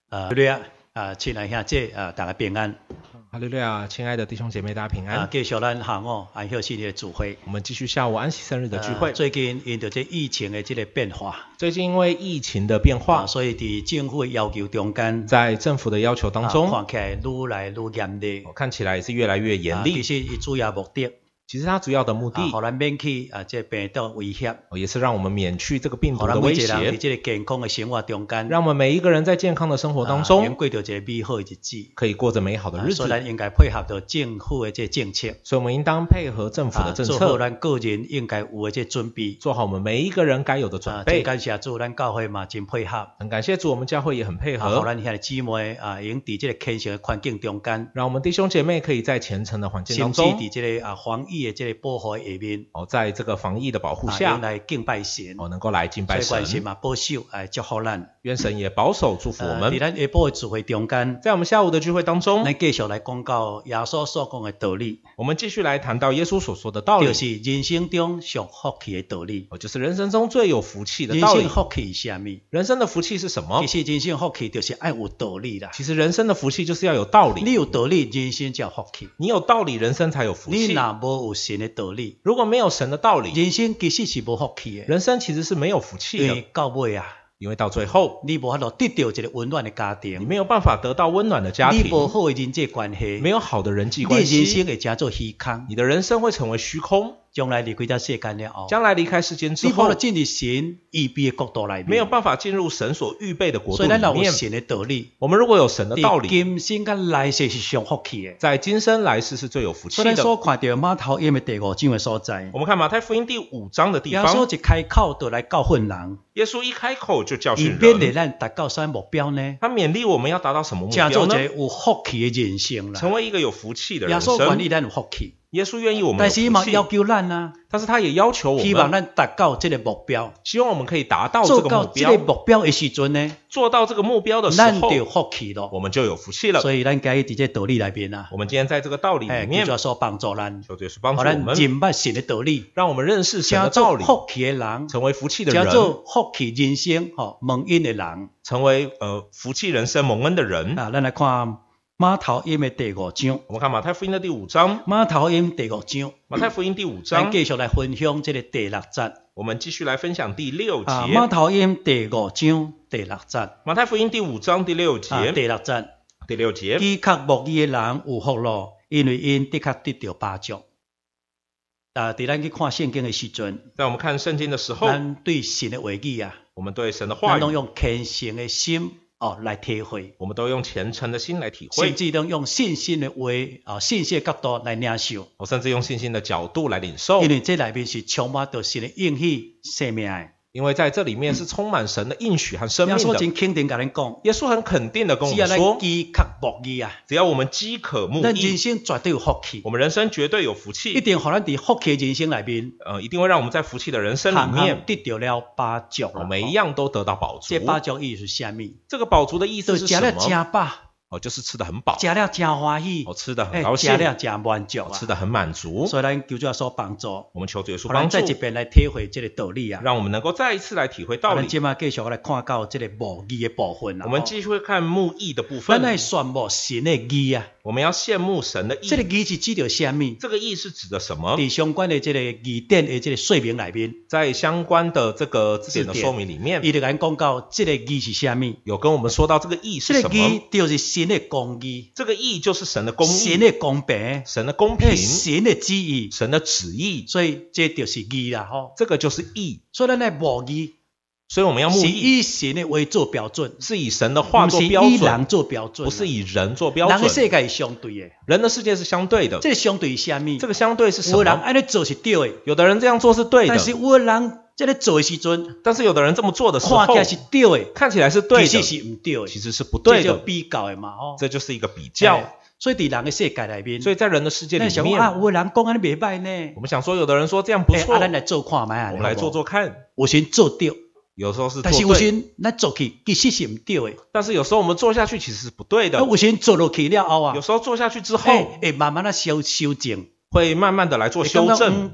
亲爱兄姐大家平安。 哈利路亚，亲爱的弟兄姐妹，大家平安。 继续咱下午安息日的聚会， 我们继续下午安息生日的聚会。 最近因着这疫情的这个变化， 最近因为疫情的变化， 所以在政府的要求中间， 在政府的要求当中， 看起来愈来愈严厉， 看起来也是越来越严厉。 其实伊主要目的。 其实它主要的目的， 让咱免去这病毒威胁， 也是让我们免去这个病毒的威胁， 让每一个人在这个健康的生活中间， 让我们每一个人在健康的生活当中， 能过着这美好的日子， 可以过着美好的日子。 所以咱应该配合着政府的这政策， 所以我们应当配合政府的政策， 做好咱个人应该有的这准备， 做好我们每一个人该有的准备。 感谢主，咱教会嘛真配合， 很感谢主，我们教会也很配合， 让咱兄弟姊妹用在这个虔诚的环境中间， 让我们弟兄姐妹可以在虔诚的环境当中， 甚至在这个防疫的这个保护。 在这个防疫的保护下， 来敬拜神， 能够来敬拜神， 所以嘛保守祝福咱， 愿神也保守祝福我们。 在咱下晡的聚会中间， 在我们下午的聚会当中， 咱继续来讲到耶稣所讲的道理。 我们继续来谈到耶稣所说的道理， 就是人生中上福气的道理， 就是人生中最有福气的道理。 人生福气是什么？ 人生的福气是什么？ 其实人生福气就是要有道理啦。 其实人生的福气就是要有道理。 你有道理，人生才有福气。 你有道理，人生才有福气。 你若无有神的道理， 如果没有神的道理， 人生其实是无福气的。 人生其实是没有福气的， 因为到尾因为到最后， 你无法度得到一个温暖的家庭， 你没有办法得到温暖的家庭， 你无好的人际关系， 没有好的人际关系， 你人生会加做虚空， 你的人生会成为虚空。 将来离开这世间了后， 将来离开世间之后， 你无法进入神预备的国度里面， 没有办法进入神所预备的国度里面。 所以咱有神的道理， 我们如果有神的道理， 今生跟来世是上福气的， 在今生来世是最有福气的。 所以咱所看到马太福音的第5章的所在， 我们看马太福音第5章的地方， 耶稣一开口就来教训人， 耶稣一开口就教训人， 以勉励咱达到什么目标呢？ 他勉励我们要达到什么目标呢？ 做一个有福气的人生啦， 成为一个有福气的人生。 耶稣愿意咱有福气。 耶稣愿意我们有福气， 但是嘛要求咱但是他也要求我们， 希望咱达到这个目标， 希望我们可以达到这个目标。 做到这个目标的时阵呢， 做到这个目标的时候， 咱就有福气了， 我们就有福气了。 所以咱该在这道理里边我们今天在这个道理里面， 就要说帮助咱， 求主帮助我们， 明白神的道理， 让我们认识神的道理， 福气的人， 成为福气的人， 叫做福气人生蒙恩的人， 成为福气人生蒙恩的人。 咱来看马太福音的第5章， 我们看马太福音的第5章。 马太福音第5章， 马太福音第5章， 继续来分享这个第6节。 我们继续来分享第6节。 马太福音第5章第6节。 马太福音第5章第6节。 第6节。 第6节。 饥渴慕义的人有福了，因为因的确得到帮助。在咱去看圣经的时阵， 在我们看圣经的时候， 咱对神的话语我们对神的话语， 咱都用虔诚的心来体会， 我们都用虔诚的心来体会， 甚至都用信心的话信心的角度来领受， 甚至用信心的角度来领受， 因为这里面是充满着神的应许生命的。 因为在这里面是充满神的应许和生命的。 耶稣真肯定跟咱讲， 耶稣很肯定的跟我们说， 饥渴慕义只要我们饥渴慕义， 咱人生绝对有福气， 我们人生绝对有福气， 一定让咱在福气的人生里面， 一定会让我们在福气的人生里面得到了帮助， 每一样都得到饱足。 这帮助意思是什么？ 这个饱足的意思是什么？ 吃了真饱。 就是吃得很饱， 吃了真欢喜， 吃得很高兴， 吃了真满足， 吃得很满足。 所以咱求主耶稣帮助， 我们求主耶稣帮助， 在这边来体会这个道理让我们能够再一次来体会道理。 今继续来看到这个慕义的部分我们继续会看慕义的部分。 咱来羡慕神的义我们要羡慕神的义。 这个义是指的什么？ 这个义是指的什么？ 在相关的这个义典的这个说明里面， 在相关的这个字典的说明里面， 伊就跟讲到这个义是什么？ 有跟我们说到这个义是什么？ 这个义就是神的公义。 这个义就是神的公义， 神的公平， 神的公平， 神的旨意， 神的旨意， 所以这就是义啦， 这个就是义。 所以咱来慕义， 所以我们要慕义， 是以神的话做标准， 是以神的话做标准， 不是以人做标准， 不是以人做标准。 人的世界是相对的， 人的世界是相对的。 这个相对是什么？ 这个相对是什么？ 有人按呢做是对的， 有的人这样做是对的， 但是有的人在咧做的时阵， 但是有的人这么做的时候， 看起来是对的， 看起来是对的， 其实是不对的， 其实是不对的， 这就比较的嘛， 这就是一个比较。 所以在人的世界里面， 所以在人的世界里面， 有人讲安尼袂歹呢。 我们想说，有的人说这样不错， 咱来做看卖， 我们来做做看。 有时做对， 有时候是做对， 但是有时咱做起其实是不对的。 但是有时候我们做下去其实是不对的。 有时做落去了后有时候做下去之后， 慢慢的修正， 会慢慢的来做修正。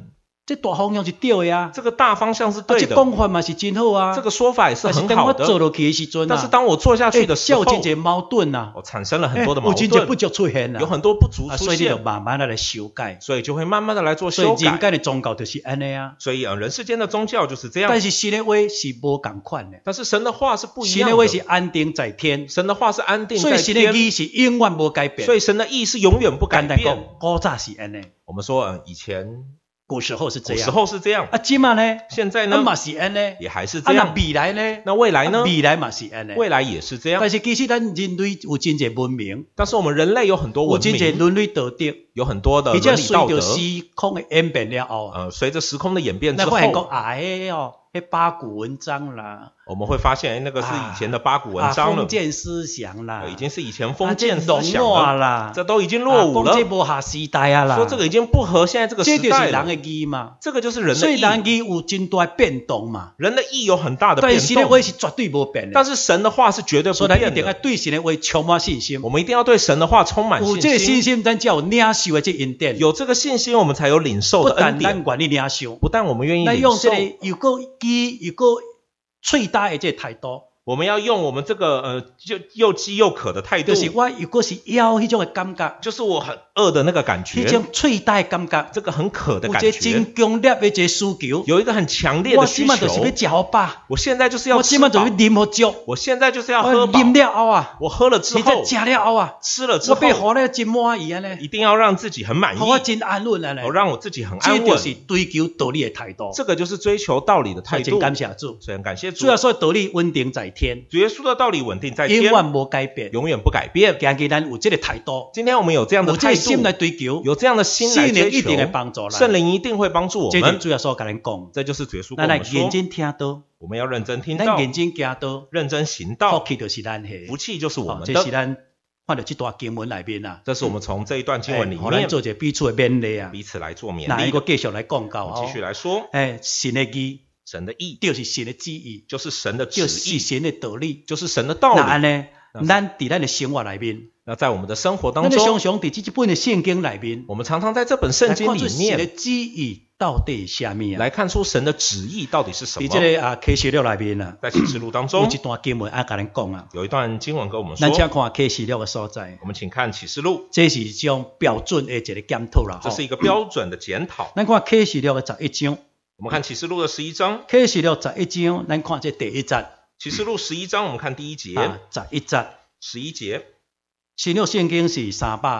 这大方向是对的啊， 这个大方向是对这的， 讲法嘛是真好啊， 这个说法也是很但好的。 是当我做落去的时阵啊， 但是当我做下去的时候， 有真侪矛盾啊， 我产生了很多的矛有真侪不盾， 足出现啊， 有很多不足出所以你就现， 慢慢的来修改。 所以就会慢慢的来做所以修改。 人间的宗教就是安尼啊， 所以人世间的宗教就是这样， 但是神的话是无共款的， 但是神的话是不一神样的。 的话是安定在天， 神的话是安定所以在天， 神的义是永远无改变。 所以神的意是永远不改简单讲变。， 古早是安尼， 我们说以前古时候是这古样， 时候是这样， 啊，今嘛呢， 现在呢嘛是安尼， 也还是啊，那这样。 未来呢？ 那未来呢？ 未来嘛是安尼， 未来也是这样。 但是其实咱人类有真侪文明， 但是我们人类有很多有文明， 真侪伦理道德， 有很多的而且伦理道德。 随着时空的演变了后啊， 随着时空的演变之咱发现讲后， 啊，迄八股文章啦， 我们会发现，那个是以前的八股文章了封，建思想啦， 已经是以前封建思这想落伍了， 啦， 这都已经落伍了讲这。无下时代啊啦， 说这个已经不合现在这个这就是时代了， 人的义嘛， 这个就是人所以的意。 人义有真大的变动嘛， 人的意有很大的变但是神的动， 话是绝对无变的， 但是神的话是绝对不所以咱一变定要的。 对神的话充满信心。 我们一定要对神的话充满有这个信信心， 心，咱才有领受的这恩典。 有这个信心，我们才有领受不的恩典。 但咱愿意领受， 不但我们愿意领咱用这受， 个又个基又个最大的这个态度， 我们要用我们这个就又饥又渴的态度就，是我又个是要迄种的感觉， 就是我很饿的那个感迄觉， 种最大的感觉， 这个很渴的有感觉， 这真强烈的这需求。 有一个很强烈我的需即满就是要求。 吃好饱， 我现在就是要吃我即满就是饱， 要啉好酒， 我现在就是要我喝饱。 啉了后啊， 我喝了之后， 你再吃了后啊， 吃了之我要后， 活得真满意安尼， 一定要让自己很满意， 我真安稳安尼。 让我自己很这安稳。 就是追求道理的态度。 这个就是追求道理的态度。 所以真感谢主， 所以很感谢主主，要说道理稳定在天， 主耶稣的道理稳定在天， 永远无改变。 永远不改变。 今日咱有这个态度， 今天我们有这样的有这态度， 个心来追求， 有这样的心来追求， 圣灵一定会帮助咱。 圣灵一定会帮助我这点们。 主要说跟咱讲， 这就是主耶稣跟咱来我们说， 认真听到， 我们要认真听到， 咱认真行到， 认真行福道， 气就是咱的。 福气就是我们的。 这是咱看到这段经文里面啊， 这是我们从这一段经文里互咱面做一个彼此的勉励啊。 彼此来做勉那一励。 个继续来讲到我们继续来说， 神的义神的意就是神的旨意， 就是神的旨就是意， 神的道理。 就是神的道理。 那安尼，咱伫咱的生活里面， 那在我们的生活当咱常中， 常伫这本的圣经里面， 我们常常在这本圣经里来看出神的面旨意到底是啥物啊？ 来看出神的旨意到底是什伫么。 这个启示录里面啊， 在启示录当有中一段经文甲咱讲啊， 有一段经文跟我们咱请说， 看启示录的所在， 我们请看启示录， 这是一种标准的一个检讨啦。 这是一个标准的检讨。 咱看启示录的11章， 我们看启示录的11章， 启示录11章，咱看这第一节启示录11章，我们看第一节， 啊，11节， 11节， 新约圣经是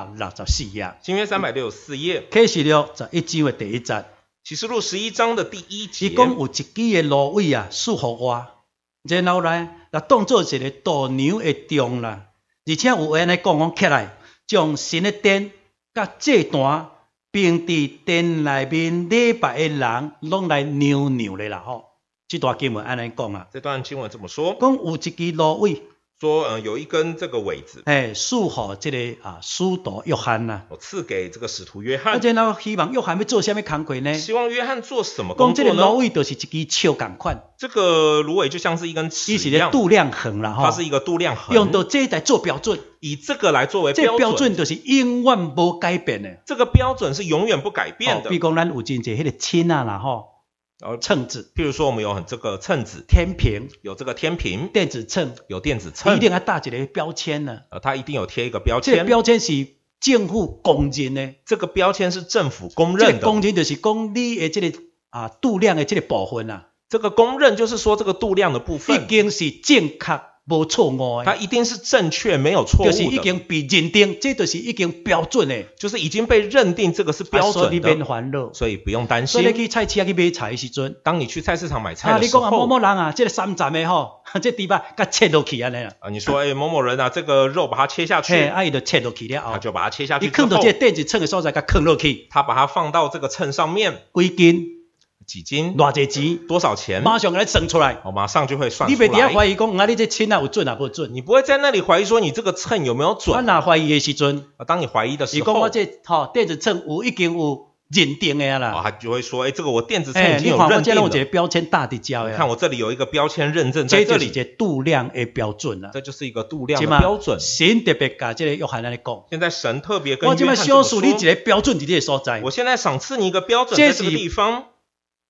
364页， 新约364页， 启示录11章的第一节， 启示录11章的第一伊节， 讲有一支的芦苇啊，束缚我，然后来当做一个大牛的钟啦，而且有安尼讲起来，将神的殿甲祭坛，并伫殿内面礼拜的人，拢来牛咧啦吼。这段经文安尼讲啊， 这段经文这么说， 讲有一支芦苇， 说有一根这个苇子， 束缚这个使徒约翰呐， 我赐给这个使徒约翰， 然后希望约翰要做什么工作呢？ 希望约翰做什么讲这个工作呢？ 芦苇就是一支树共款， 这个芦苇就像是一根尺伊是一样， 咧度量衡啦吼， 它是一个度量衡， 用到这来做标准。 以这个来作为这标标准， 准就是永远无改变的。 这个标准是永远不改变的比。如讲，咱有真侪迄个秤啊啦吼，秤子、 譬如说，我们有这个秤子， 天平、 有这个天平， 电子秤， 有电子一秤， 定要打一个标签呢。 它一定有贴一个标这个签， 标签是政府公认的， 这个标签是政府公这认的。 个公认就是讲你的这个度量的这个部分啊， 这个公认就是说这个度量的部已分， 经是正确无错误的， 它一定是正确没有错就是误的， 已经被认定，这就是已经标准的， 就是已经被认定这个是标准所以你免的， 烦恼。 所以不用担所以你心。 去菜市啊去买菜的时阵， 当你去菜市场买菜的时你讲某候， 某人啊，这个3站的吼，这猪肉甲切落去安尼啦。 你说某某人啊，这个肉把它切下去， 伊就切落去了后， 他就把它切下去你之后放到这个电子秤的所在，甲放落去， 他把它放到这个秤上面， 几斤， 几斤， 偌济钱， 多少钱， 马上给它算出来。 马上就会算出你别底下怀来。 疑讲，你这秤啊有准啊无准？ 你不会在那里怀疑说你这个秤有没有我准。 若怀疑的时阵， 当你怀疑的时候， 伊讲我这电子秤已经有认定的啦。 他就会说，这个我电子秤已经你看我有认定了。 这有一个标签打伫交的， 看我这里有一个标签认证在这里， 这就是一个度量的标准啦。 这就是一个度量的标准。 神特别甲这个约翰安尼讲， 现在神特别跟我约翰这么这么小数你一说， 个标准伫这个所在， 我现在赏赐你一个标准在这个地方，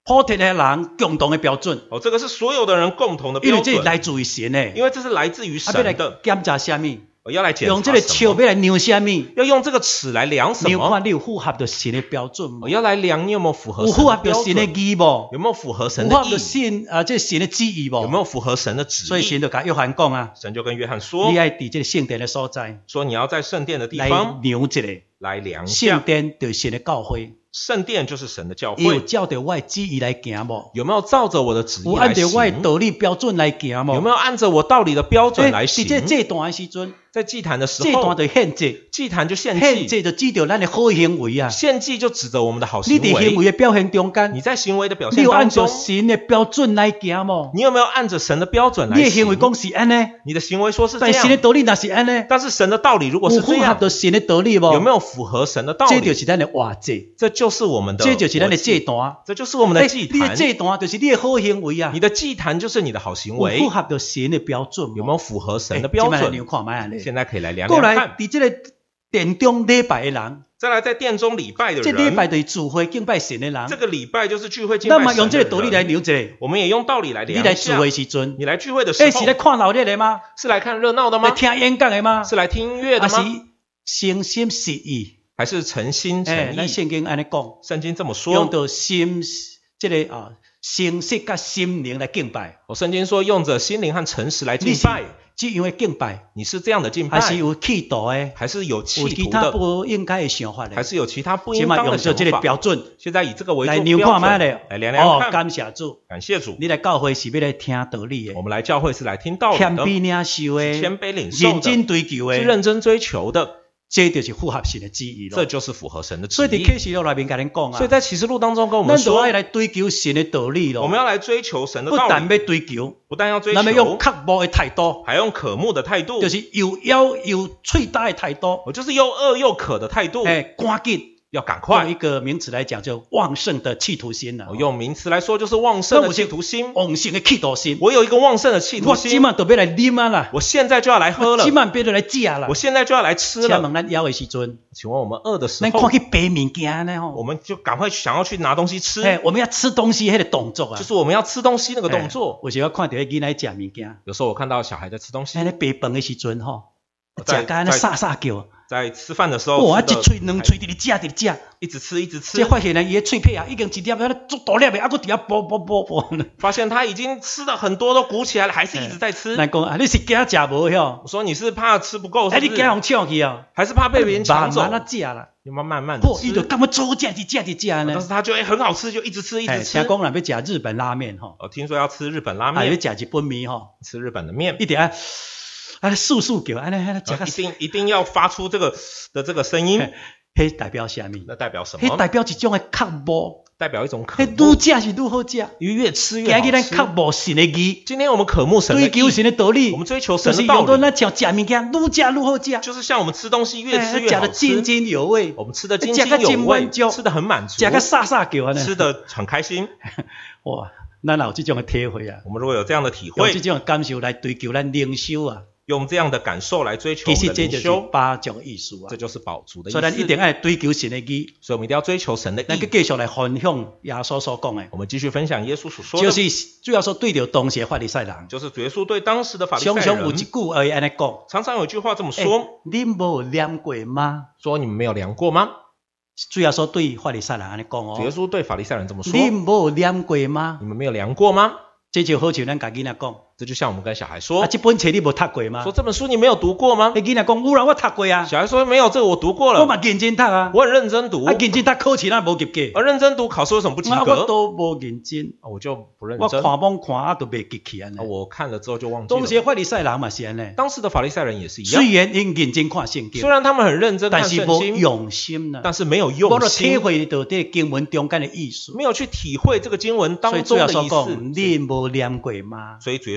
普天的人共同的标准， 这个是所有的人共同的因为这标准， 来自于神的， 因为这是来自于要来神的。 检查什么？ 要来检查用这个尺什么？ 要来量什么？ 要用这个尺来量什你有么？ 看你有符合到神的标准吗？ 要来量你有没有符合有符合神的标到神的准？ 义无？ 有没有符合神符合到的意？ 神这神的旨意无？ 有没有符合神的旨意？ 所以神就甲约翰讲啊， 神就跟约翰说你，要伫这个圣殿的所在说你要在圣殿的地来方量一下， 来量圣下。 殿就是神的教会， 圣殿就是神的教伊有会， 照着我的旨意来行无？ 有没有照着我的旨意来有按照我的行？ 道理标准来行无？ 有没有按着我道理的标准来行？ 伫这祭坛的时阵， 在祭坛的时祭坛候， 就献祭， 祭坛就献献祭， 祭就指着咱的好行为啊。 献祭就指着我们的好你行为。 伫行为的表现中间， 你在行为的表你有按照现当中， 神的标准来行无？ 你有没有按着神的标准来你的行为行？ 讲是安尼， 你的行为说是这但神的样， 道理若是安尼， 但是神的道理如果有符合是这样， 到神的道理无？ 有没有符合神的道理？ 这就是咱的活祭， 这就是我们的这就是咱的活祭祭坛。 这就是我们的祭你的坛。 祭坛就是你的好行为啊你，的祭坛就是你的好行有为符，合到神的标准无？ 有没有符合神的标你准？ 有看卖咧？ 现在可以来量过来量看。 伫这个殿中礼拜的人， 再来，在殿中礼拜的这礼拜人， 就是聚会敬拜神的人。 这个礼拜就是聚会敬那拜神么用这个道的人。 理来量一下， 我们也用道理来你量一下。 来聚会时阵， 你来聚会的时候， 是来看闹热的吗？ 是来看热闹的来吗？ 听演讲的吗？ 是来听音乐的还是吗？ 诚心实意？ 还是诚心诚意？ 咱圣经安尼讲， 圣经这么说， 用到心这个心识甲心灵来敬拜。 圣经说用着心灵和诚实来敬你是拜。 这样的敬拜， 你是这样的敬还是拜， 有企图的？ 还是有企有其他图的， 不应该的想法的？ 还是有其他不起码应当的想用着这个法？ 标准现在以这个为来量做标准， 看卖咧。 来量量看。 感谢主， 感谢主， 你来教会是要来听道理的我，们来教会是来听道理的， 谦卑领受的， 谦卑领受认真的， 追求的， 是认真追求的， 这就是符合神的旨意咯。 这就是符合神的旨所以在意。 启示录内面跟恁讲啊， 所以在启示录当中跟我们说咱就要，来追求神的道理咯。 我们要来追求神的道理， 不但要追求， 不但要追咱要用求， 刻薄的态度， 还用渴慕的态度， 就是又妖又脆大的态度， 我就是又饿又渴的态度， 赶紧。 要赶用一快。 个名词来讲，叫旺盛的企图心啦。 我用名词来说，就是旺盛的企图心。 旺盛的企图心。 我有一个旺盛的企图我今心， 晚都要来啉啊啦， 我现在就要来喝了今，晚别要来食啦我。现在就要来吃请了。 问咱枵的时阵， 请问我们饿的时候， 咱看去白物件呢吼， 我们就赶快想要去拿东西吃， 我们要吃东西迄个动作啊， 就是我们要吃东西那个动作。 有时候看到囡仔食物件， 有时候我看到小孩在吃东西安，尼白饭的时阵吼， 在食甲安尼沙沙叫， 在吃饭的时候， 哇， 吃的一喙两喙直直食， 一直吃一直吃这，发现呢，伊的喙皮啊已经一粒啊足大粒的，啊，佫伫遐啵。 发现他已经吃的很多都鼓起来了，还是一直在吃。 咱讲啊，你是惊食无晓？ 我说你是怕吃不够， 哎， 是不是？ 你惊互抢去啊？ 还是怕被别人抢走？ 慢慢食啦， 你们慢慢的嚯，伊就吃， 感觉做食呢但。是他就很好吃，就一直吃一直吃听。讲若要食日本拉面吼， 听说要吃日本拉啊，要面， 食日本面吼， 吃日本的面， 一定要速速叫，安尼食个， 一定要发出这个声音， 迄代表啥物？ 那代表什迄么？ 代表一种的刻薄， 代表一种渴迄慕愈，食是愈好食。 越吃越好今日咱刻吃。 薄神的义， 今天我们渴慕神的追求意， 神的道理我，们追求就是神的道理， 用到咱像食物件愈食愈好食， 就是像我们吃东西越吃越食好得津吃， 津有味， 我们吃的津吃得津有味， 真满足吃的很满足， 食个沙沙叫安尼。 吃的很开心。 哇，咱有这种的体会啊， 我们如果有这样的体用会， 这种的感受来追求咱灵修啊， 用这样的感受来追求其我们的实这就是灵修， 八种意思啊这。就是宝足的意所以咱一思。 定要追求神的义， 所以我们一定要追求神的咱去意。 继续来分享耶稣所讲的， 我们继续分享耶稣所说就的， 是主要说对着当时的法利赛人， 就是耶稣对当时的法利赛常常有一人， 句话安尼讲， 常常有一句话这么说： 恁无念过吗？ 说你们没有量过吗？ 主要说对法利赛人安尼讲耶哦， 稣对法利赛人这么说： 恁无念过吗？ 你们没有量过吗？ 这就好像咱家囡仔讲， 这就像我们跟小孩啊， 说， 这本册你无读过吗说？这本书你没有读过吗？ 迄囡仔讲有啦，我读过啊， 小孩说没有，这个我读过了， 我嘛认真读啊， 我很认真读啊，认真读考试咱无及格， 而认真读考试为什么不及啊，我格？ 都无认真， 我就不认我真， 看网看啊都袂记起安尼。 我看了之后就忘记当时了。 法利赛人嘛是安尼， 当时的法利赛人也是一样， 虽然因认真看圣经虽，然他们很认真看但是无圣经， 用心啦， 但是没有无用就体心， 会到这个经文中间的意思。 没有去体会这个经文所以当中主要说讲， 的意思。 恁无念过吗？ 所以主耶稣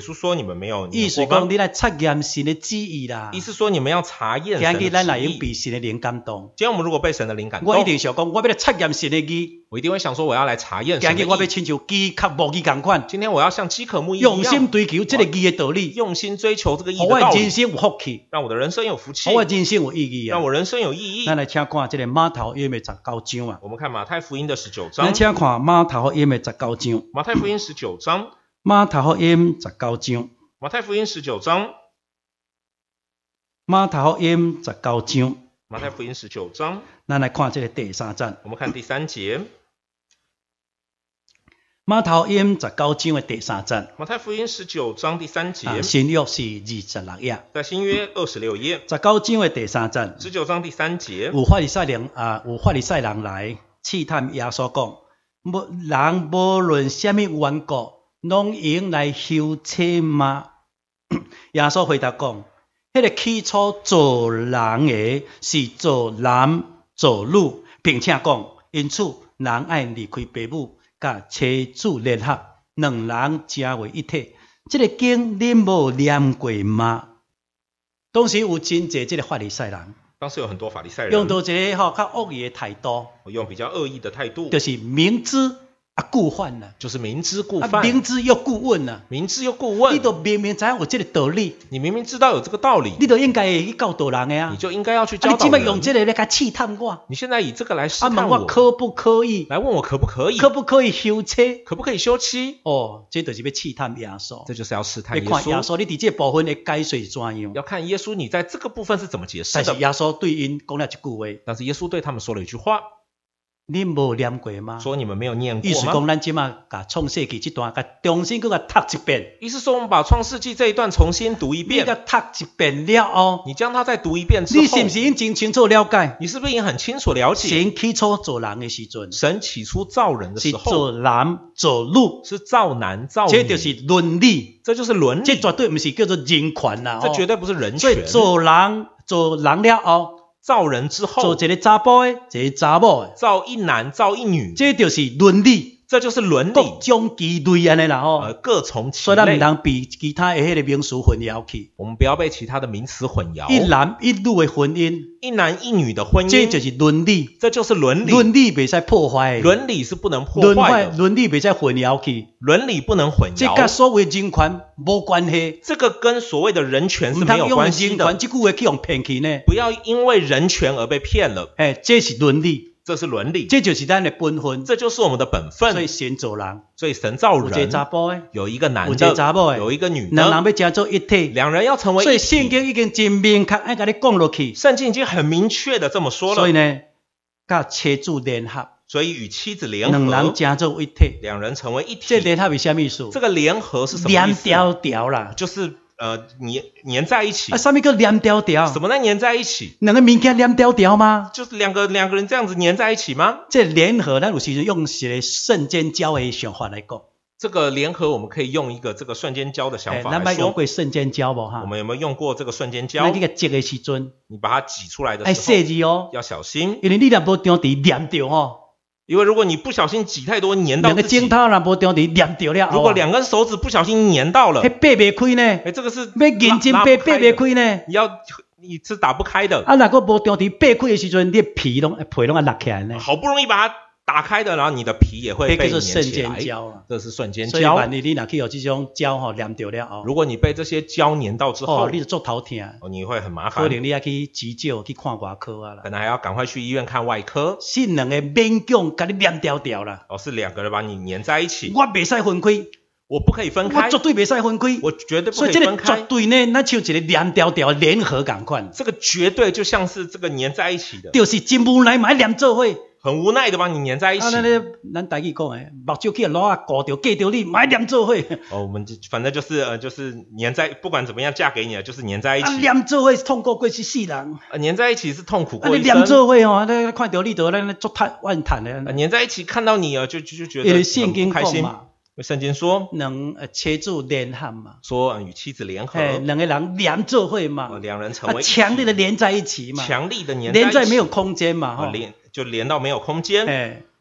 稣说你们没有意思念过吗？ 讲你来测验神的旨意啦。 意思说你们要查验今日咱神的旨意。 来用被神的灵感动， 今天我们如果被神的灵感我一动， 定想讲，我要来测验神的义。 我一定会想说我要来查验今神的义。 日我要亲像饥渴无义共款， 今天我要像饥渴慕义一用心样， 追求这个义的道理， 用心追求这个义让的道理， 我的人生有福气， 让我的人生有福气让，我的人生有意义啊。 让我人生有意义。 咱来请看这个马太福音的19章啊， 我们看马太福音的19 咱章， 请看马太福音的19章， 马太福音19章， 马太福音19章， 马太福音19章， 马太福音19章， 马太福音19章， 咱来看这个第3章， 我们看第3节， 马太福音19章的第3章， 马太福音19章第3节， 新约是26页， 在新约26页 19章的第3章。 19章第3节， 有法利赛人来试探耶稣讲，人无论什么缘故，拢用来休妻吗？耶稣回答讲，迄个起初造人的是造男造女，并且讲，因此人爱离开父母，甲妻子联合，两人成为一体。这个经恁无念过吗？当时有真侪这个法利赛人。 当时有很多法利赛人用到一个较恶意的态度， 用比较恶意的态度， 就是明知故犯啦， 就是明知故犯， 明知又故问啦。 明知又故问， 你都明明知影有这个道理， 你明明知道有这个道理， 你都应该会去教导人的啊。 你就应该要去你即摆教导人。 用这个来甲试探我， 你现在以这个来试问探我可不可以？ 来问我可不可以？ 可不可以休妻？ 可不可以休妻？ 哦，这就是要试探耶稣。 这就是要试探耶要看耶稣， 稣，你伫这部分的解说是怎样？ 要看耶稣你在这个部分是怎么解释的。 但是耶稣对因讲了一句话： 但是耶稣对他们说了一句话， 你无念过吗？ 说你们没有念过吗？ 意思讲，咱即马甲创世纪这段，甲重新搁甲读一遍。 意思说我们把创世纪这一段重新读一你甲遍， 读一遍了后， 你将它再读一遍之后， 你是不是已经真清楚了解？ 你是不是已经很清楚了解， 神起初造人的时阵， 神起初造人的是时候造男造女， 是造男造女， 这就是伦理， 这就是伦理， 这绝对不是叫做人权啦。 这绝对不是人所以权。 造人了后， 造人之造后， 一个查甫的，一个查某的， 造一男造一女， 这就是伦理， 这就是伦各理， 种其类安尼啦吼。 各从其所以咱唔类。 通被其他的迄个名词混淆去。 我们不要被其他的名词混一淆。 男一女的婚姻， 一男一女的婚姻， 这就是伦理， 这就是伦理。 伦理袂使破坏的， 伦理是不能破坏的， 伦理袂使混淆去。 伦理不能混这甲淆。 所谓人权无关系， 这个跟所谓的人权是没有唔通用关系的。 人权这句话去用骗去呢？ 不要因为人权而被骗了， 这是伦理， 这是伦理， 这就是咱的本分。 这就是我们的本所以分。 神造人， 所以神造有一个人， 查甫的， 有一个男有一个查某的， 的， 有一个女两人的， 要成做一体。 两人要成为所以一体。 圣经已经真明确爱甲你讲落去。 圣经已经很明确的这么说了， 所以呢，甲妻子联合， 所以与妻子联两人合， 成做一体。 两人成为一体。 这联合是什么意思？ 这个联合是什么意思？ 连条条啦。 就是粘在一起。 什么叫连条条？ 什么在粘在一起？ 两个物件连条条吗？ 就是两个人这样子粘在一起吗？ 这联合，咱有时用一个瞬间交的想法来讲。 这个联合我们可以用一个这个瞬间胶的想法咱捌用来说。 过瞬间胶无哈？ 我们有没有用过这个瞬间胶咱？这个挤的时阵， 你把它挤出来的爱时候细致哦， 要小心， 因为你若无中伫粘着吼， 因为如果你不小心挤太多粘到两个自己指，头若无中伫粘着了后啊， 如果两根手指不小心粘到了， 迄掰袂开呢， 这个是要认真拉掰掰袂不开的， 开呢。 你是打不开的。 啊，若个无中伫掰开的时阵，你的皮拢落起来呢。 好不容易把它打开的，然后你的皮也会迄被叫做瞬间粘起来。 胶啊。 这是瞬间所以胶。 万一你若去有这种胶吼粘着了后， 如果你被这些胶粘到之后哦，，你就做头痛， 你会很麻可烦， 能你要去急救去看外科啊啦。 可能还要赶快去医院看外科。 是两个勉强甲你粘条条啦， 是两个人把你粘在一起， 我袂使分开， 我不可以分开我，绝对袂使分开。 我绝对不可以所以这个绝分开。 对呢，咱像一个粘条条联合共款， 这个绝对就像是这个粘在一起的， 就是真无奈嘛，粘做伙。 很无奈的把你粘在一起。 咱台语讲诶，目睭去攞啊，顾着嫁着你，买粘做伙。 我们反正就是粘在，不管怎么样嫁给你了，就是粘在一起。 粘做伙是痛过过一世人。 粘在一起是痛苦过你一生。 粘做伙吼，咱看到你就咱足叹万叹的。 粘在一起看到你啊，就觉因为得圣经很不开心。 讲嘛， 圣经说， 妻子联合嘛， 说与妻子联合， 两个人粘做伙嘛， 两人成为一体强烈的连在一起嘛， 强力的粘连在一起， 在没有空间嘛， 连到没有空间。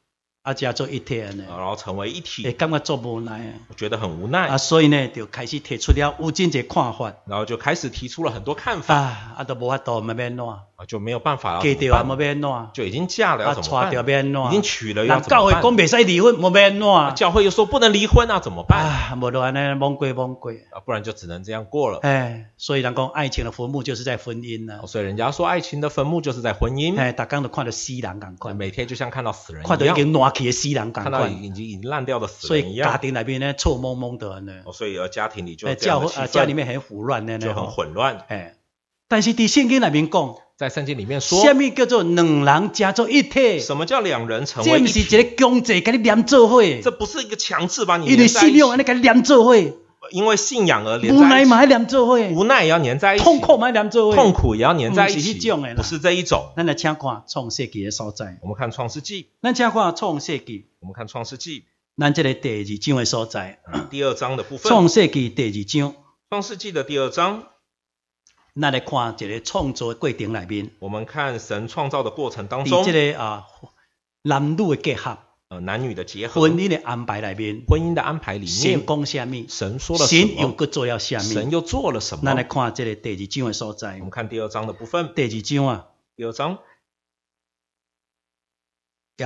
加做一体安尼， 然后成为一会体， 感觉做无奈我觉得很无奈， 所以呢，就开始提出了有真侪看法然后就开始提出了很多看法， 都无法度，要安怎？ 就没有办法了， 嫁掉要安怎？ 就已经嫁了要怎么办？ 娶掉要安怎？ 已经娶了要人教会怎么办？ 讲袂使离婚，要安怎？ 教会又说不能离婚啊，怎么办？ 无就安尼懵过， 不然就只能这样过了。 所以人讲爱情的坟墓就是在婚姻啦。 所以人家说爱情的坟墓就是在婚姻。 大家都看到死人同款， 每天就像看到死人一样， 看到已经烂去的死人同款， 看到已经烂掉的死人一样。 所以家庭里面呢，臭蒙蒙的呢。 所以家庭里就这样的气氛， 家里面很胡乱的， 就很混乱。 但是在圣经里面讲， 在圣经里面说， 什么叫做两人加做一体？ 什么叫两人成为一体？ 这不是一个强制，给你连做伙。 这不是一个强制把你连在一起。因为信仰安尼给你连做伙。 因为信仰而连在一起。 无奈嘛要连做伙。 无奈也要连在一起。 痛苦嘛要连做伙。 痛苦也要连在一起。 不是这种的啦。 不是这一种。 咱来请看创世纪的所在。 我们看创世纪。 咱请看创世纪。 我们看创世纪。 咱这个第2章的所在。 第2章的部分。 创世纪第2章。 创世纪的第2章。 咱来看一个创造的过程里面， 我们看神创造的过程当中， 这个男女的结合， 男女的结合， 婚姻的安排里面， 婚姻的安排里面， 神讲什么？ 神说了什么？ 神又做了什么？ 神又做了什么？ 咱来看这个第2章的所在。 我们看第2章的部分。 第2章啊， 第2章， 第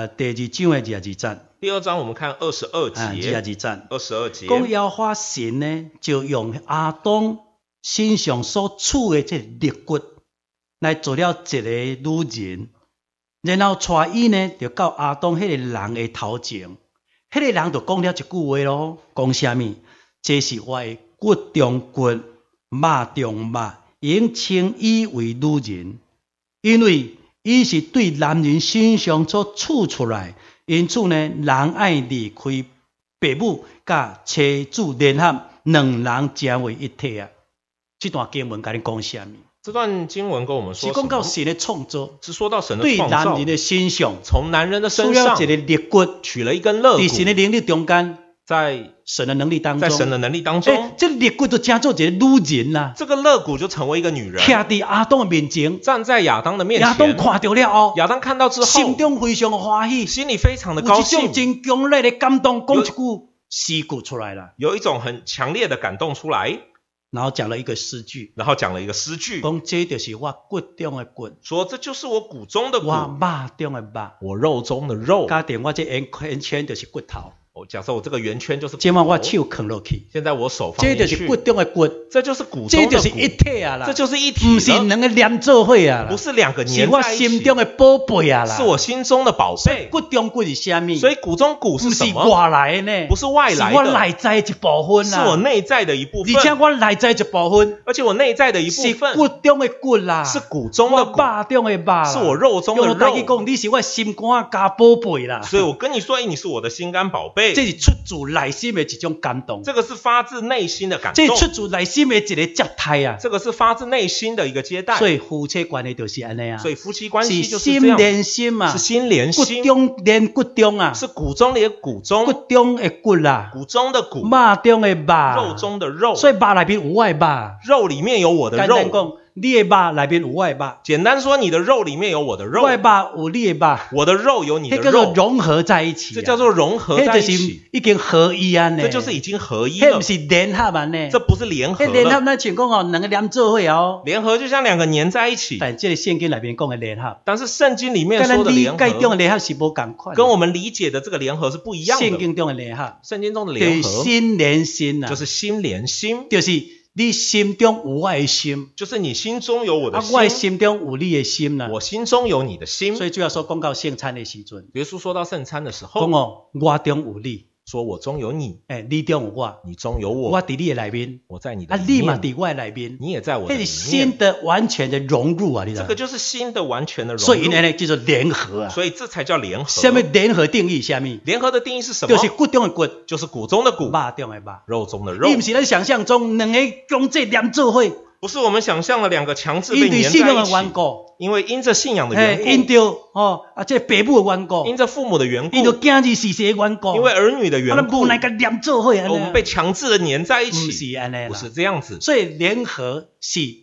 2章的22节。 第2章我们看22节。22节。 讲耶和华神呢，就用亚当身上所处的这肋骨来做了一个女人，然后带伊呢就到亚当迄个人的头前，迄个人就讲了一句话咯，讲什么？这是我的骨中骨，肉中肉，应称伊为女人，因为伊是对男人身上所处出来，因此呢，人爱离开父母，甲妻子联合，两人成为一体啊。这段经文跟你讲什么？ 这段经文跟我们说， 是讲到神的创造， 是说到神的创造， 对男人的身上， 从男人的身上取了一个肋骨， 取了一根肋骨， 在神的能力中间， 在神的能力当中， 在神的能力当中， 这肋骨就成做一个女人啦。 这个肋骨就成为一个女人， 徛在亚当的面前， 站在亚当的面前。 亚当看到了后， 亚当看到之后， 心中非常欢喜， 心里非常的高兴， 有一种真强烈的感动，讲一句诗句出来了， 有一种很强烈的感动出来。 然后讲了一个诗句， 讲这就是我骨中的骨， 说这就是我骨中的骨， 我肉中的肉， 我肉中的肉， 加上我这圆圈就是骨头。 假设我这个圆圈就是骨头， 现在我手放落去， 现在我手放进去， 这就是骨中的骨， 这就是骨中的骨， 这就是一体啊啦， 这就是一体， 不是两个连做伙啊啦， 不是两个粘在一起， 是我心中的宝贝啊啦， 是我心中的宝贝。 骨中骨是什么？ 所以骨中骨是什么？ 不是外来的呢， 不是外来的， 是我内在的一部分啦， 是我内在的一部分， 而且我内在一部分， 而且我内在的一部分是骨中的骨啦， 是骨中的骨， 肉中的肉， 是我肉中的肉。 用台语讲，你是我心肝加宝贝啦。 所以我跟你说，你是我的心肝宝贝。 这是出自内心的一种感动， 这个是发自内心的感动， 这是出自内心的一个接待啊， 这个是发自内心的一个接待。 所以夫妻关系就是安尼啊， 所以夫妻关系就是心连心嘛， 是心连心， 骨中连骨中啊， 是骨中连骨中， 骨中的骨啦， 骨中的骨， 肉中的肉， 肉中的肉， 所以肉里面有我的肉， 肉里面有我的肉。 简单讲，你的肉里面有我的肉， 简单说，你的肉里面有我的肉， 我的肉有你的肉， 我的肉有你的肉， 这叫做融合在一起， 这叫做融合在一起， 已经合一啊呢， 这就是已经合一了， 这不是联合啊呢， 这不是联合了， 联合那情况哦，两个连做伙哦， 联合就像两个粘在一起， 但这个圣经里面讲的联合， 但是圣经里面说的联合， 跟中的联合是不同款， 跟我们理解的这个联合是不一样的。 圣经中的联合， 圣经中的联合， 心连心啊， 就是心连心， 就是你心中有我的心， 就是你心中有我的心， 我的心中有你的心啦， 我心中有你的心。 所以主要说讲到圣餐的时阵， 耶稣说到圣餐的时候， 讲哦，我中有你。 说我中有你， 你中有我， 你中有我， 我在你的里面， 我在你的里面， 你嘛在我的里面， 你也在我的里面， 这是新的完全的融入啊！你知道， 这个就是新的完全的融入， 所以呢叫做联合啊。 所以这才叫联合。 什么联合定义？什么？ 联合的定义是什么？ 就是骨中的骨， 就是骨中的骨， 肉中的肉， 肉中的肉。 你不是咱想象中两个强制连做伙， 不是我们想象的两个强制被粘在一起。因为因着信仰的缘故， 因着这父母的缘故， 因着父母的缘故， 因着囝儿逝世的缘故， 因为儿女的缘故， 无奈个连做伙， 我们被强制的粘在一起， 不是安尼啦， 不是这样子。 所以联合是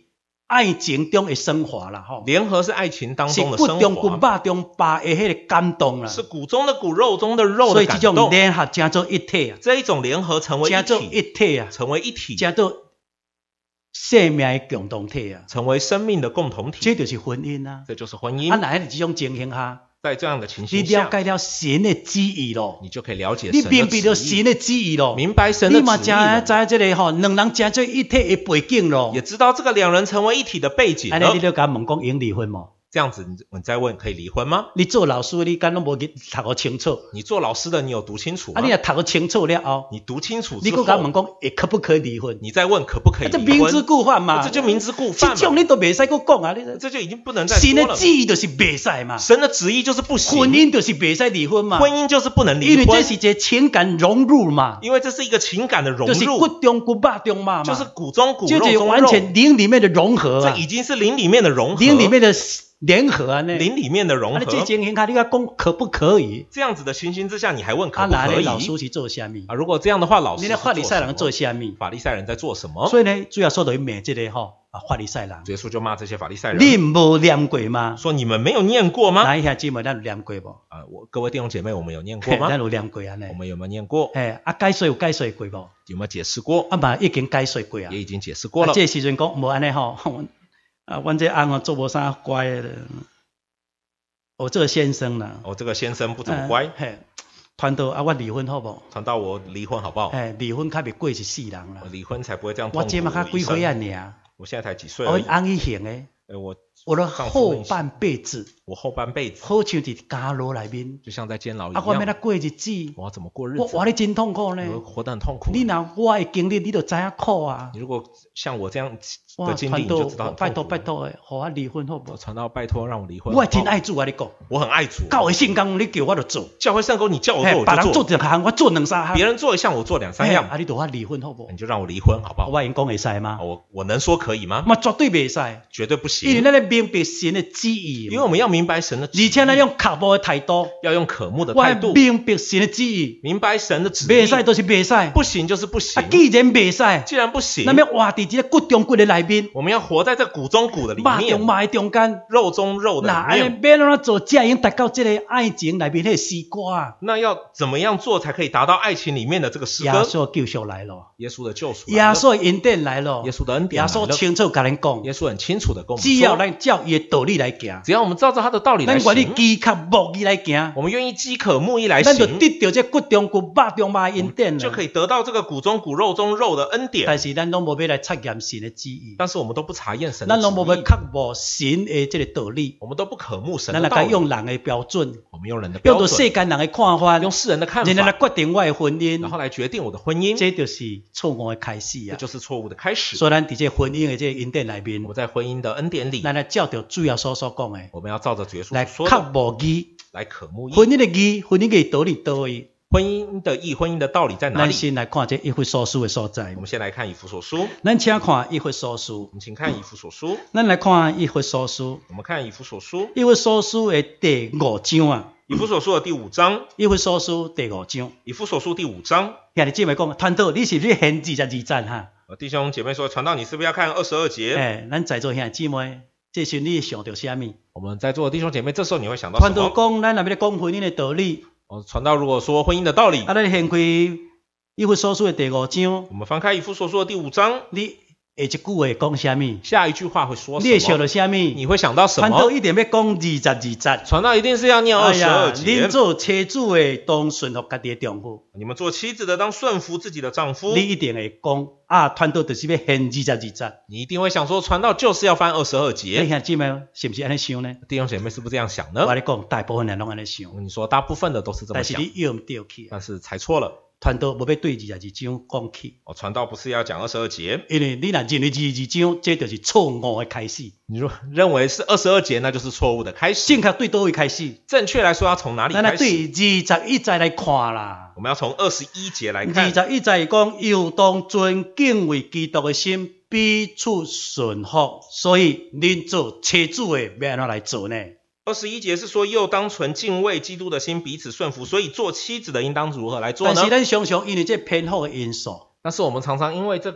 爱情中的升华啦，吼， 联合是爱情当是中的升骨中骨华， 肉中巴的迄个感动啦。 是骨中的骨，肉中的肉所以这种的感动。 联合叫做一体啊， 这一种联合成为一叫做一体， 体啊， 成为一体， 叫做生命的共同体啊， 成为生命的共同体， 这就是婚姻啊。 这就是婚啊， 姻。 来这种情形下， 在这样的情你形下， 了解了神的旨意咯， 你就可以了解你神的明白了旨意， 神的旨意咯， 明白神的你嘛旨意了， 知这个吼，两人真做一体的背景咯。 也知道这个两人成为一体的背景安尼你了。 就甲问讲应离婚无？ 这样子你再问可以离婚吗？ 你做老师你敢拢无读个清楚？ 你做老师的你有读清楚吗？ 啊，你若读个清楚了后， 你读清楚你之后， 佫甲问讲，可不可以离婚？ 你再问可不可以离这明知婚？ 故犯嘛， 这就明知故这犯嘛， 种你都袂使佫讲啊！你这就已经不能再神的说了。 旨意就是袂使嘛， 神的旨意就是不行， 婚姻就是袂使离婚嘛， 婚姻就是不能因离婚， 为这是一个情感融入嘛， 因为这是一个情感的融就是骨入， 中骨肉中嘛， 就是骨中骨就是肉中肉， 完全灵里面的融合啊这，已经是灵里面的融合， 灵里面的联合啊，那灵里面的融啊，你这合。 情形下，你要讲可不可以？ 这样子的情形之下，你还问可啊， 不可以？ 那老师是做啥物？ 啊，如果这样的话，老师你那是法利赛人做什么啥物？ 法利赛人在做什么？ 所以呢，主要说到骂这个吼啊，法利赛人， 耶稣就骂这些法利赛人， 你无念过吗？ 说你们没有念过吗？ 哪一下姊妹，咱有念过无？ 啊，各位弟兄姐妹，我们有念过嘿吗？ 咱有念过安尼我。们有没有念过？ 嘿，啊，解说有解说过无？ 有没有解释过？ 啊嘛，已经解说过啊。 也已经解释过了。 这时阵讲无安尼吼，啊，阮这翁吼做无啥乖的，我这个先生呢， 哦，这个先生不怎么乖， 嘿，传道啊，我离婚好无？ 传到我离婚好不好？ 嘿，离婚较袂过一世人啦我。离婚才不会这样痛苦我这嘛较几一生岁啊尔， 我现在才几岁我而已。 翁以前诶， 我我的后半辈子， 我后半辈子好像伫监牢内面， 就像在监牢一啊，我要样， 哪过日子？ 我要怎么过日子？ 我活得真痛苦呢。 我活得很痛苦。 你若我的经历，你就知影苦啊。 你如果像我这样我的经历，你就知道很拜托痛苦。 拜托诶，互我离婚好无？ 我传道拜托让我离婚。 我真爱主啊！你讲， 我很爱主。 教会圣工你叫我就做， 教会圣工你叫我嘿做我就别人做一项，我做两三项。 别人做一项我做两三样， 啊，你就我离婚好无？ 你就让我离婚好不好？ 我应讲会使吗？ 我能说可以吗？ 嘛绝对袂使， 绝对不因为行， 咱咧明白神的旨意因为我们要明白神的旨意， 而且咱用刻薄的态度， 要用渴慕的我态度， 明白神的旨意， 明白神的旨意， 袂使就是袂使， 不行就是不啊， 行。 既然袂使， 既然不行， 咱要活伫这个骨中骨的内面， 我们要活在这骨中骨的里肉中面， 肉的中间。 肉中肉的那安里面。 尼要安怎做，才会用达到这个爱情内面迄个诗歌啊？ 那要怎么样做才可以达到爱情里面的这个诗耶歌？ 稣救赎来了， 耶稣的救赎来耶了， 稣的恩典来了， 耶稣的恩典耶来了稣清楚甲咱讲， 耶稣很清楚的跟我们只要说， 咱照伊的道理来行， 只要我们照着他的道理来咱愿意行， 饥渴慕义来行， 我们愿意饥渴慕义来咱就行， 得到这骨中骨、肉中肉的恩典了。 就可以得到这个骨中骨肉中肉的恩典。 但是咱拢无要来测验神的旨意， 但是我们都不查验神的咱拢无要旨意， 刻薄神的这个道理， 我们都不渴慕神咱来的道理， 该用人的标准， 我们用人的用到标准， 世间人的看法， 用世人的看然后来法， 决定我的婚然姻， 后来决定我的婚姻， 这就是错误的开始啊！ 这就是错误的开始。 所以咱伫这婚姻的这个恩典内面我，们在婚姻的恩典里， 咱来照着主要所讲的， 我们要照着主耶稣来刻所说的薄义， 来渴慕义。 婚姻的义，婚姻的道理倒位。 婚姻的义，婚姻的道理在哪咱里？ 先来看这一佛所书的所在我。们先来看以弗所书， 咱请看一佛所书， 我们请看以弗所书， 咱来看一佛所书， 我们看以弗所书， 一佛所书的第5章啊， 以弗所书的第5章， 一佛所书第5章。 以弗所书第5章。 兄弟姐妹讲，传道你是不是现22章哈？ 弟兄姐妹说，传道你是不是要看22节？ 咱在座兄弟姐妹，这时你想到什么？ 我们在座的弟兄姐妹，这时候你会想到什传道么？ 讲，咱若要讲婚姻的道理， 传道如果说婚姻的道理， 啊，咱掀开一佛所书的第5章， 我们翻开以弗所书的第5章， 你下一句话讲什么？ 下一句话会说你会想什么？ 到什么？ 你会想到什传道么？ 一定要讲22节。 传道一定是要念哎呀， 22 恁节。 做妻子的当顺服家己的丈夫， 你们做妻子的当顺服自己的丈夫。 你一定会讲啊，传道就是要献22节。 你一定会想说，传道就是要翻22 你节。 兄姊妹是不是安尼想呢？ 弟兄姐妹是不是这样想呢？ 我跟你讲，大部分人拢安尼想， 你说大部分的都是这么想， 但是你用唔对去。 但是猜错了。 传道无要对22章讲起， 传道不是要讲22节， 因为你若认为22章，这就是错误的开始。 你如果认为是22节，那就是错误的开始。 正确对倒位开始？ 正确来说，要从哪里咱来对开始？ 21节来看啦。 我们要从21节来看。 21节讲，又当存敬畏基督的心，彼此顺服。所以恁做妻子的要安怎来做呢？ 21节是说，又当存敬畏基督的心，彼此顺服。所以做妻子的应当如何来做呢但是？咱常常因为这偏好的因素， 但是我们常常因为这个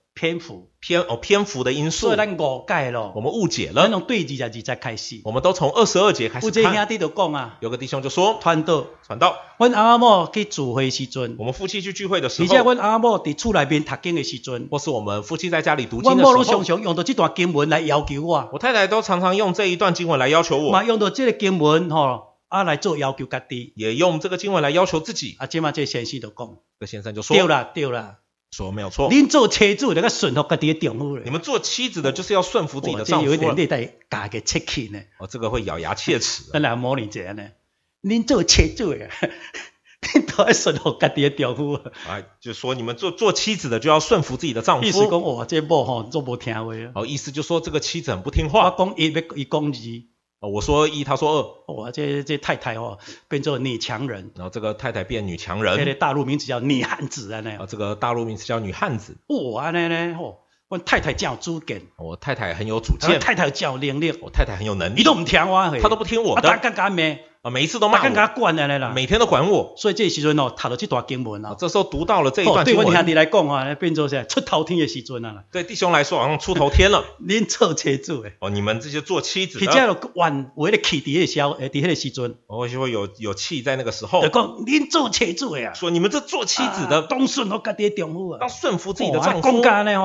篇幅， 篇幅的因素所以，咱误解咯。 我们误解咱了。 从对22节开始， 我们都从22节开有始看。 一个兄弟就讲啊， 有个弟兄就说， 传道， 传道， 阮阿某去聚会时阵， 我们夫妻去聚会的时而且候， 阮阿某伫厝内面读经的时阵， 或是我们夫妻在家里读阮某拢经的时候， 常常用到这段经文来要求我， 我太太都常常用这一段经文来要求我， 嘛用到这个经文来做要求家己。 也用这个经文来要求自己。 即马这先生就讲， 这先生就对说， 啦， 说没有错， 恁做妻子就要顺服家己的丈夫咧。 你们做妻子的就是要顺服自己的这有一点丈夫了。 你在家己切气呢， 这个会咬牙切齿的。 咱来模拟一下呢。恁做妻子的，恁都要顺服家己的丈夫。 就说你们做妻子的就要顺服自己的丈意思夫。 讲，这某做无听话啊。 意思就说这个妻子很不听我话。 讲伊讲二， 我说一，他说二， 这太太变做女强人， 然后这个太太变女强这个人。 大陆名字叫女汉子安尼。 这个大陆名词叫女汉子。 安尼呢，阮太太真有主见， 我太太很有主见， 太太真有能力， 我太太很有能力， 伊都唔听我， 她都不听我的， 大家甲骂， 每一次都骂我， 大家甲管安尼啦。 每天都管我。 所以这时阵读到这段经文这时候读到了这一段经文， 对阮兄弟来讲变做是出头天的时阵啊。 对弟兄来说好像出头天了。 恁做妻子的， 你们这些做妻子的， 或者就怨有迄个气伫迄个时阵， 我就会有气在那个时候， 就讲恁做妻子的啊， 说你们这做妻子的， 当顺服家己的丈夫啊， 当顺服自己的丈夫， 讲家呢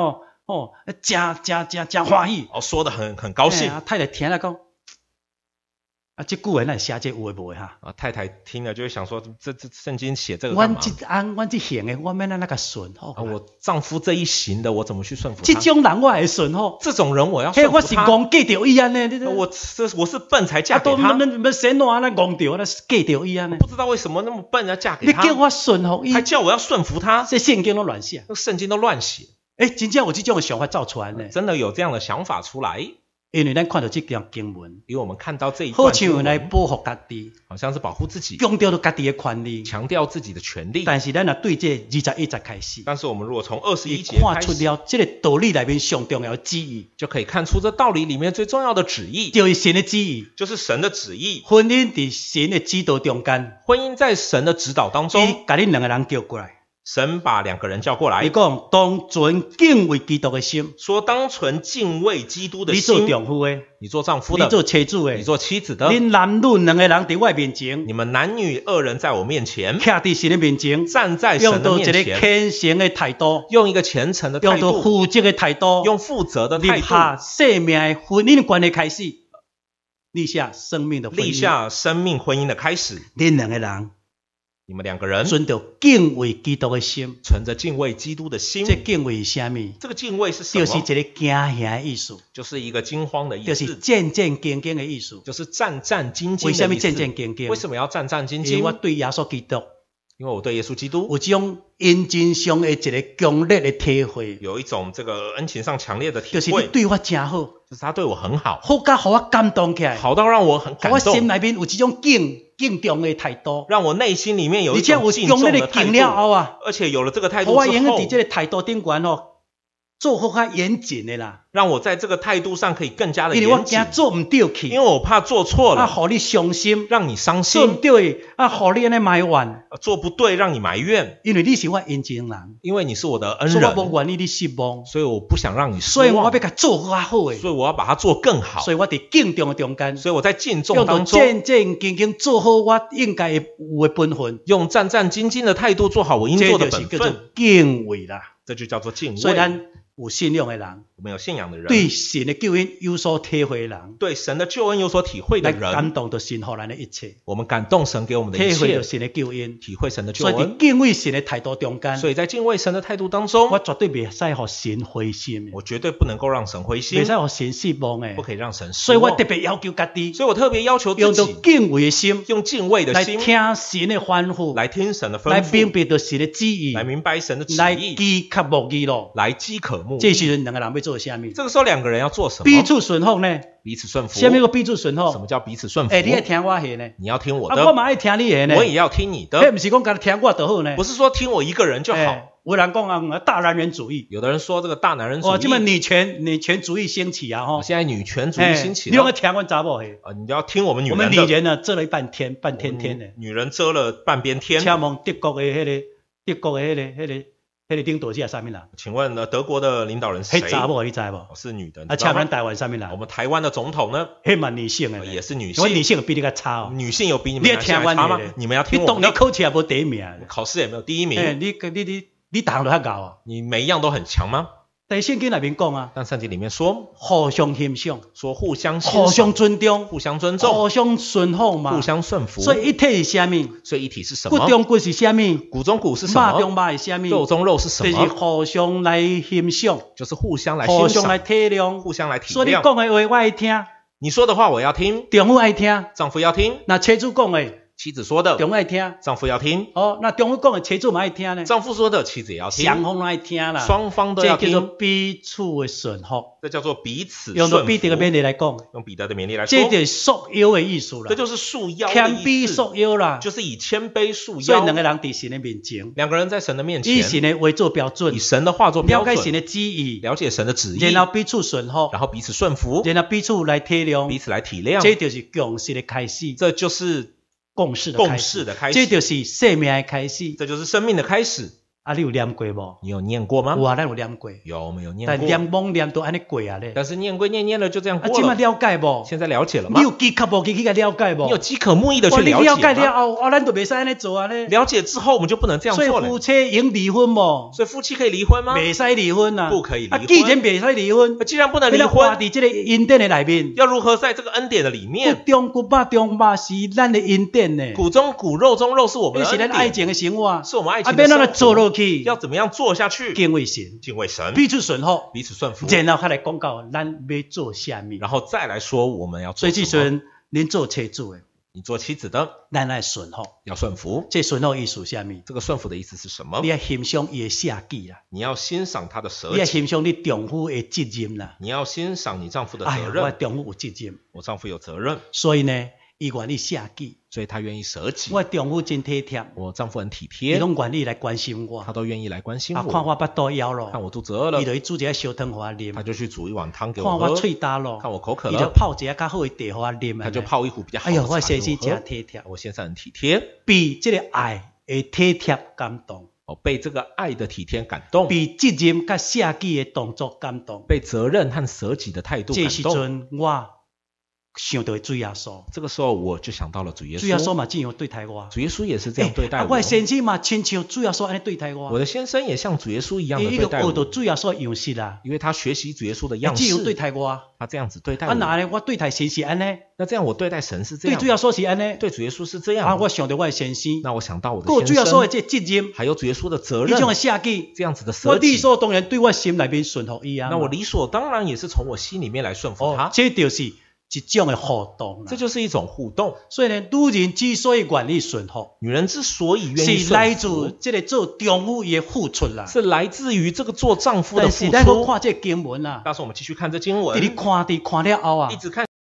真欢喜， 说得很高兴。 太太听了讲，这句话咱写这有诶无诶哈？ 太太听了就会想说，这圣经写这个干嘛？ 阮这行诶，我免那个顺服。 我丈夫这一行的，我怎么去顺服他？ 这种人我会顺服， 这种人我要顺服他。 我是戆嫁着伊安尼， 我是笨才嫁给他。 要先哪咱戆着，咱嫁着伊安尼。 不知道为什么那么笨要嫁给他？ 你叫我顺服伊， 还叫我要顺服他？ 这圣经都乱写， 圣经都乱写。 真正有这种想法造出来呢？ 真的有这样的想法出来？ 因为咱看到这段经文， 因为我们看到这一段经文， 好像来保护家己， 好像是保护自己， 强调家己的权利， 强调自己的权利。 但是咱对这21节开始， 但是我们如果从21节看出了这个道理里面上重要的旨意， 就可以看出这道理里面最重要的旨意， 就是神的旨意， 就是神的旨意。 婚姻在神的指导中间， 婚姻在神的指导当中， 把你两个人叫过来。 神把两个人叫过来， 你讲当存敬畏基督的心， 说当存敬畏基督的心。 你做丈夫的， 你做丈夫的， 你做妻子的， 你做妻子的， 恁男女两个人在我面前， 你们男女二人在我面前， 站在神的面前， 站在神的面前， 用到一个虔诚的态度， 用一个虔诚的态度， 用到负责的态度， 用负责的态度， 立下生命的婚姻的关系开始，立下生命的婚姻， 立下生命婚姻的开始。 恁两个人。 你们两个人存着敬畏基督的心， 存着敬畏基督的心。 这敬畏是什么？ 这个敬畏是什么？ 就是一个惊吓的意思， 就是一个惊慌的意思， 就是战战兢兢的意思， 就是战战兢兢的意思。 为什么战战兢兢？ 为什么要战战兢兢？ 因为我对耶稣基督， 因为我对耶稣基督有这种恩情上的一个强烈的体会， 有一种这个恩情上强烈的体会， 就是你对我真好， 就是他对我很好， 好到让我感动起来， 好到让我很感动， 我心里面有这种敬重的态度， 让我内心里面有一种敬重的态度，而且有了这个态度之后， 我永远在这个态度顶端做好较严谨的啦， 让我在这个态度上可以更加的严谨， 因为我惊做唔对去， 因为我怕做错了， 互你伤心， 让你伤心， 做唔对互你安尼埋怨， 做不对让你埋怨， 因为你是我恩情人， 因为你是我的恩人， 所以我不愿意你失望， 所以我不想让你失所望， 以我要甲做较好的， 所以我要把它做更好， 所以我在敬重的中间， 所以我在敬重当中， 战战兢兢做好我应该有的本分， 用战战兢兢的态度做好我应做的本分， 敬畏啦， 这就叫做敬畏。 所以咱有信仰的人， 我们有信仰的人， 对神的救恩有所体会的人， 对神的救恩有所体会的人， 来感动到神给咱的一切， 我们感动神给我们的一切， 体会到神的救恩， 体会神的救恩。 所以在敬畏神的态度中间， 所以在敬畏神的态度当中， 我绝对袂使互神灰心， 我绝对不能够让神灰心， 袂使互神失望的， 不可以让神失望。 所以我特别要求家己， 所以我特别要求自己， 用到敬畏的心， 用敬畏的心来听神的吩咐， 来听神的吩咐， 来明白到神的旨意， 来明白神的旨意， 来饥渴慕义咯， 来饥渴慕义。 这时阵两个人要做什么？ 这个时候两个人要做什么？ 彼此顺服呢？ 彼此顺服。 什么叫彼此顺服？ 什么叫彼此顺服？ 你要听我的呢？ 你要听我的， 我嘛爱听你的呢。 我也要听你的。 不是讲干听我就好呢？ 不是说听我一个人就好。 有人讲大男人主义， 有的人说这个大男人主义， 这么女权主义兴起啊！ 现在女权主义兴起了， 你要听我查某的你要听我们女人的。 我们女人呢，遮了半天的。 女人遮了半边天。 请问德国的迄个迄个领导者是啥物人？ 请问德国的领导人是谁？ 迄查某你知无？ 是女的。 啊，请问台湾啥物人？ 我们台湾的总统呢？ 迄蛮女性的， 也是女因为女性。 性比你较差哦。 女性有比你们你男性还差吗？你们要听我们的。 你考试也无第一名， 考试也没有第一名。 你打都较高啊？ 你每一样都很强吗？ 在圣经里面讲啊， 但圣经里面说， 互相欣赏， 说互相欣互相赏、 尊重， 互相尊重、 互相顺服嘛， 互相顺服。 所以一体是啥物？ 所以一体是什骨么？ 中骨是啥物？ 骨中骨是什肉中么？ 肉是啥物？ 肉中肉是什就是么？ 互相来欣赏， 就是互相来互相来欣赏、 体谅， 互相来体所以你谅。 讲的话我爱听， 你说的话我要听， 丈夫爱听， 丈夫要听； 那妻子讲的， 妻子说的， 丈夫爱听。 丈夫要听； 哦，那丈夫讲的，妻子嘛爱听呢， 丈夫说的，妻子也要听。 双方都爱听啦， 双方都这要叫做听， 彼此的顺服。 这叫做彼此用顺服。 到彼得的勉励来讲， 用彼得的勉励来这说， 就是束腰的意思啦， 这就是束腰的谦卑意思， 束腰啦。 就是以谦卑束所以两腰。 个人在神的面前， 两个人在神的面以神前， 的为做标准以，神的话做标准， 了解神的旨意， 了解神的旨意， 然后彼此顺服， 然后彼此顺服， 然后彼此来体彼谅， 此来体谅， 这就是共识的开始， 这就是共识的共开始， 识的开始， 这就是生命的开始。 这就是生命的开始。 啊，你有念过无？ 你有念过吗有？啊，咱有念过， 有没有念但过？ 念懵念都安尼过啊咧。 但是念归念了就这样啊，即马过了。 了解无？ 现在了解了吗你？有饥渴无？去个了解无？ 你有饥渴慕义的去哇你了解了解吗？ 了后，咱就袂使安尼做啊咧。 了解之后我们就不能这样所以做了。 夫妻应离婚无？ 所以夫妻可以离婚吗？ 袂使离婚啊！ 不可以离婚啊，既然袂使离婚， 既然不能你要离婚活，伫这个恩典的内面， 要如何在这个恩典的里骨面， 中骨肉中肉是咱的恩典呢？ 骨中骨肉中肉是我们这是的恩典， 咱爱情的生活， 是我们爱啊， 情的生免咱来做活。 落去， 要怎么样做下去？ 敬畏神， 敬畏神， 彼此顺服， 彼此顺服， 然后才来讲到咱要做啥物。 然后再来说我们要所以这做什么。 阵恁做妻子的， 你做妻子的咱来顺服。 要顺服， 这顺服意思啥物？ 这个顺服的意思是什么你？要欣赏伊的舍己啦， 你要欣赏他的舍你要己， 欣赏你丈夫的责任啦。 你要欣赏你丈夫的哎呀， 责任。 我丈夫有责任， 我丈夫有责任， 所以呢，伊愿意舍己。 所以他愿意舍己。 我丈夫真体贴， 我丈夫很体伊贴， 拢愿意来关心我。 他都愿意来关心啊，看我。 我腹肚枵咯， 看我肚子饿了伊，就去煮一个烧汤互我他啉； 就去煮一碗汤给看我我喝。 喙焦咯， 看我口渴伊就了， 泡一个较好的茶互我啉。 他就泡一壶比较好哎呦， 的茶我先生给我喝真。体贴， 我先生很体贴， 比这个爱的体贴感动， 被这个爱的体贴感动， 比责任甲舍己的动作感动。 被责任和舍己的态度这时感动。 阵我想到主耶稣， 这个时候我就想到了主耶主耶稣稣， 嘛这样对待我， 主耶稣也是这样对待我。 我的先生嘛亲像主耶稣安尼对待我， 我的先生也像主耶稣一样的伊就对待我， 学到主耶稣的样式啦， 因为他学习主耶稣的样这样对式， 待我。 他这样子对待啊，那我。 呢？我对待神是安尼， 那这样我对待神是这样对主，耶稣是安尼。 对主耶稣是这啊， 样。 我想到我的先生， 那我想到我的过主先生， 耶稣的这责任， 还有主耶稣的责伊种的任， 舍己， 这样子的我理舍己， 所当然对我心内面顺服伊啊。 那我理所当然也是从我心里面来顺服哦他，， 这就是一种的互动啦这。就是一种互动。 所以呢，女人之所以愿意顺服， 女人之所以愿意是来顺服自这个做丈夫伊的付出啦。 是来自于这个做丈夫的付但是咱要出。 看这个经文啊， 但是我们继续看这经文， 伫你看了后啊一，直看。